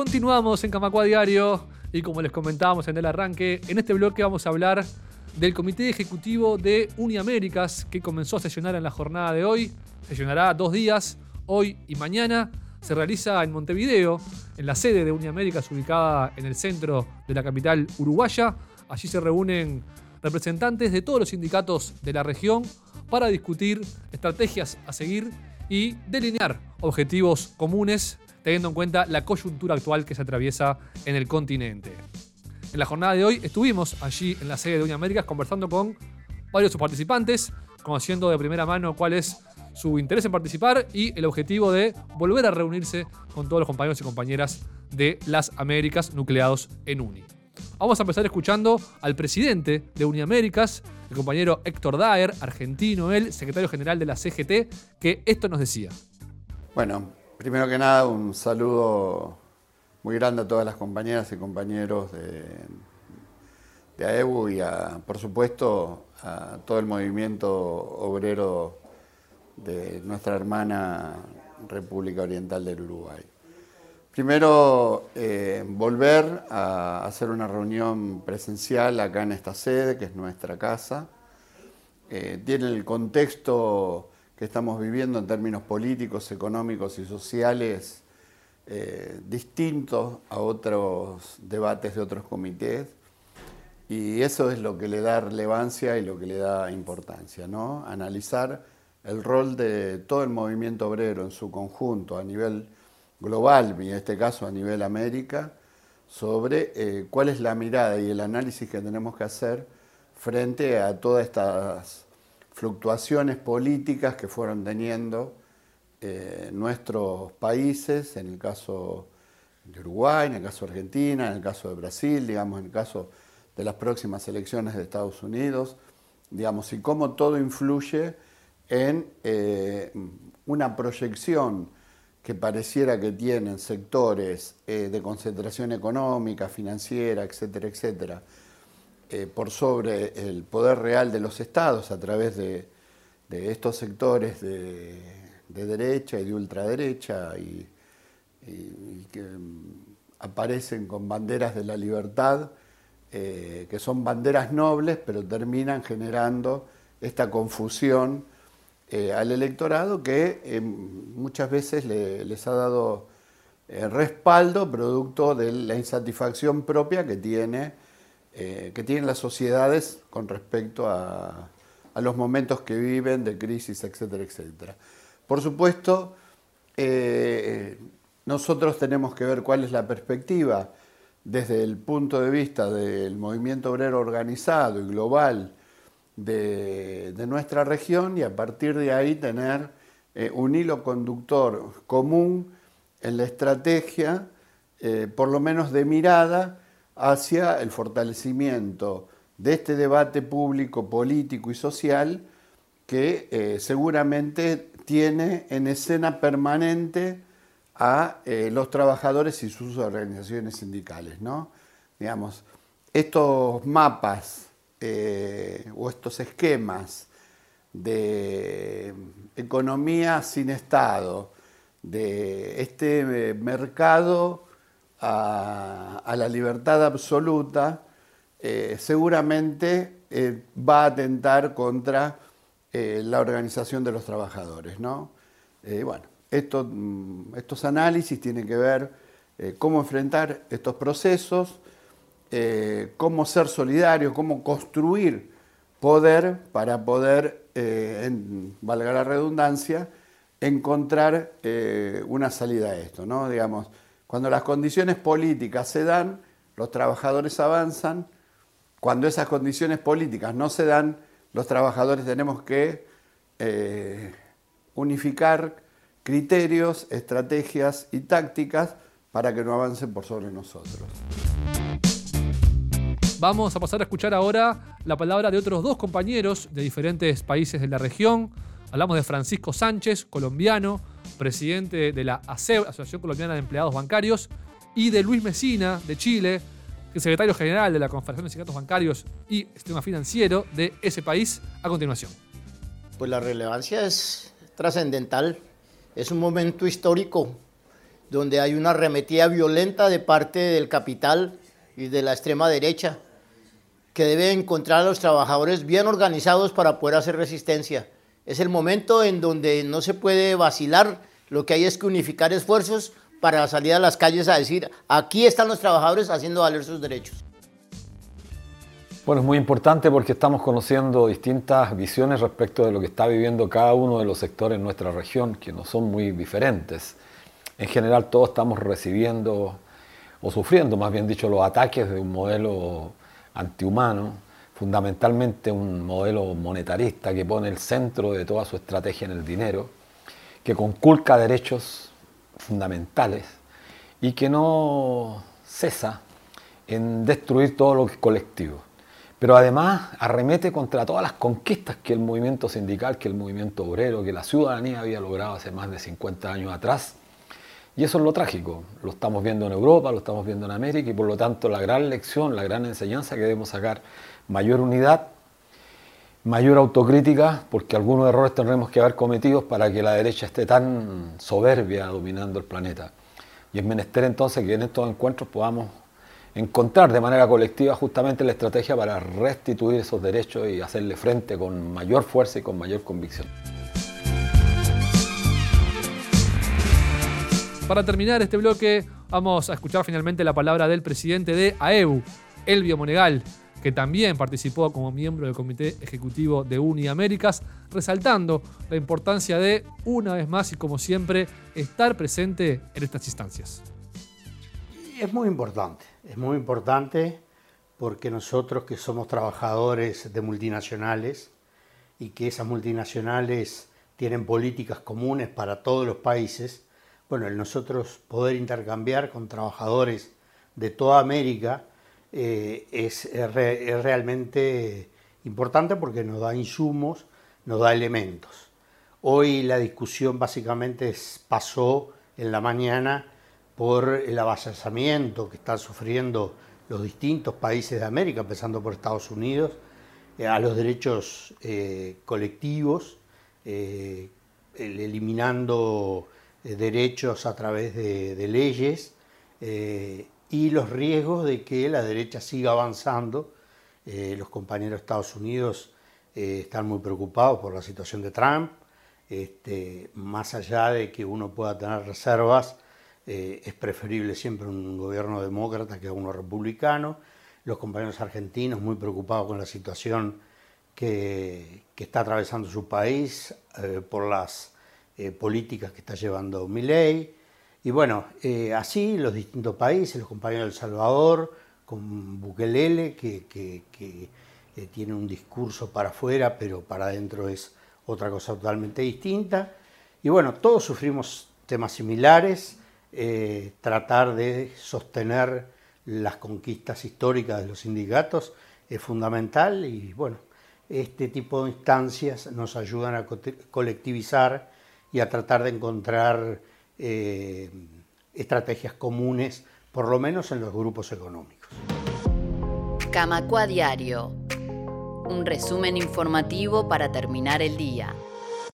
Continuamos en Camacua Diario y como les comentábamos en el arranque, en este bloque vamos a hablar del Comité Ejecutivo de Uniaméricas que comenzó a sesionar en la jornada de hoy. Sesionará 2 días, hoy y mañana. Se realiza en Montevideo, en la sede de Uniaméricas ubicada en el centro de la capital uruguaya. Allí se reúnen representantes de todos los sindicatos de la región para discutir estrategias a seguir y delinear objetivos comunes teniendo en cuenta la coyuntura actual que se atraviesa en el continente. En la jornada de hoy estuvimos allí en la sede de Uniaméricas conversando con varios de sus participantes, conociendo de primera mano cuál es su interés en participar y el objetivo de volver a reunirse con todos los compañeros y compañeras de las Américas nucleados en UNI. Vamos a empezar escuchando al presidente de Uniaméricas, el compañero Héctor Daer, argentino él, secretario general de la CGT, que esto nos decía. Bueno, primero que nada un saludo muy grande a todas las compañeras y compañeros de AEBU y por supuesto a todo el movimiento obrero de nuestra hermana República Oriental del Uruguay. Primero, volver a hacer una reunión presencial acá en esta sede, que es nuestra casa. Tiene el contexto que estamos viviendo en términos políticos, económicos y sociales distintos a otros debates de otros comités. Y eso es lo que le da relevancia y lo que le da importancia, ¿no? Analizar el rol de todo el movimiento obrero en su conjunto a nivel global, y en este caso a nivel América, sobre cuál es la mirada y el análisis que tenemos que hacer frente a todas estas fluctuaciones políticas que fueron teniendo nuestros países, en el caso de Uruguay, en el caso de Argentina, en el caso de Brasil, digamos, en el caso de las próximas elecciones de Estados Unidos, digamos, y cómo todo influye en una proyección que pareciera que tienen sectores de concentración económica, financiera, etcétera, etcétera, por sobre el poder real de los estados a través de estos sectores de derecha y de ultraderecha y que aparecen con banderas de la libertad, que son banderas nobles, pero terminan generando esta confusión al electorado que muchas veces les ha dado respaldo producto de la insatisfacción propia que tienen las sociedades con respecto a los momentos que viven de crisis, etcétera, etcétera. Por supuesto, nosotros tenemos que ver cuál es la perspectiva desde el punto de vista del movimiento obrero organizado y global de nuestra región y a partir de ahí tener un hilo conductor común en la estrategia, por lo menos de mirada, hacia el fortalecimiento de este debate público, político y social que seguramente tiene en escena permanente a los trabajadores y sus organizaciones sindicales, ¿no? Digamos, estos mapas o estos esquemas de economía sin Estado, de este mercado a la libertad absoluta, seguramente va a atentar contra la organización de los trabajadores, ¿no? Bueno, estos análisis tienen que ver cómo enfrentar estos procesos, cómo ser solidarios, cómo construir poder para poder, valga la redundancia, encontrar una salida a esto, ¿no? Digamos, cuando las condiciones políticas se dan, los trabajadores avanzan. Cuando esas condiciones políticas no se dan, los trabajadores tenemos que unificar criterios, estrategias y tácticas para que no avancen por sobre nosotros. Vamos a pasar a escuchar ahora la palabra de otros 2 compañeros de diferentes países de la región. Hablamos de Francisco Sánchez, colombiano, presidente de la ASEB, Asociación Colombiana de Empleados Bancarios, y de Luis Mesina, de Chile, que es secretario general de la Confederación de Sindicatos Bancarios y Sistema Financiero de ese país, a continuación. Pues la relevancia es trascendental, es un momento histórico donde hay una arremetida violenta de parte del capital y de la extrema derecha, que debe encontrar a los trabajadores bien organizados para poder hacer resistencia. Es el momento en donde no se puede vacilar, lo que hay es que unificar esfuerzos para salir a las calles a decir, aquí están los trabajadores haciendo valer sus derechos. Bueno, es muy importante porque estamos conociendo distintas visiones respecto de lo que está viviendo cada uno de los sectores en nuestra región, que no son muy diferentes. En general todos estamos recibiendo, o sufriendo más bien dicho, los ataques de un modelo antihumano, fundamentalmente un modelo monetarista que pone el centro de toda su estrategia en el dinero, que conculca derechos fundamentales y que no cesa en destruir todo lo que es colectivo. Pero además arremete contra todas las conquistas que el movimiento sindical, que el movimiento obrero, que la ciudadanía había logrado hace más de 50 años atrás. Y eso es lo trágico, lo estamos viendo en Europa, lo estamos viendo en América y por lo tanto la gran lección, la gran enseñanza que debemos sacar, mayor unidad, mayor autocrítica, porque algunos errores tendremos que haber cometido para que la derecha esté tan soberbia dominando el planeta. Y es menester entonces que en estos encuentros podamos encontrar de manera colectiva justamente la estrategia para restituir esos derechos y hacerle frente con mayor fuerza y con mayor convicción. Para terminar este bloque, vamos a escuchar finalmente la palabra del presidente de AEBU, Elvio Monegal, que también participó como miembro del Comité Ejecutivo de Uniaméricas, resaltando la importancia de, una vez más y como siempre, estar presente en estas instancias. Es muy importante porque nosotros que somos trabajadores de multinacionales y que esas multinacionales tienen políticas comunes para todos los países, bueno, el nosotros poder intercambiar con trabajadores de toda América es realmente importante porque nos da insumos, nos da elementos. Hoy la discusión básicamente pasó en la mañana por el avasallamiento que están sufriendo los distintos países de América, empezando por Estados Unidos, a los derechos colectivos, eliminando derechos a través de leyes y los riesgos de que la derecha siga avanzando. Los compañeros de Estados Unidos están muy preocupados por la situación de Trump, más allá de que uno pueda tener reservas, es preferible siempre un gobierno demócrata que uno republicano. Los compañeros argentinos muy preocupados con la situación que está atravesando su país por las políticas que está llevando Milei. Y bueno, así los distintos países, los compañeros de El Salvador, con Bukele, que tiene un discurso para afuera, pero para adentro es otra cosa totalmente distinta. Y bueno, todos sufrimos temas similares. Tratar de sostener las conquistas históricas de los sindicatos es fundamental y bueno, este tipo de instancias nos ayudan a colectivizar y a tratar de encontrar estrategias comunes, por lo menos en los grupos económicos. Camacua Diario, un resumen informativo para terminar el día.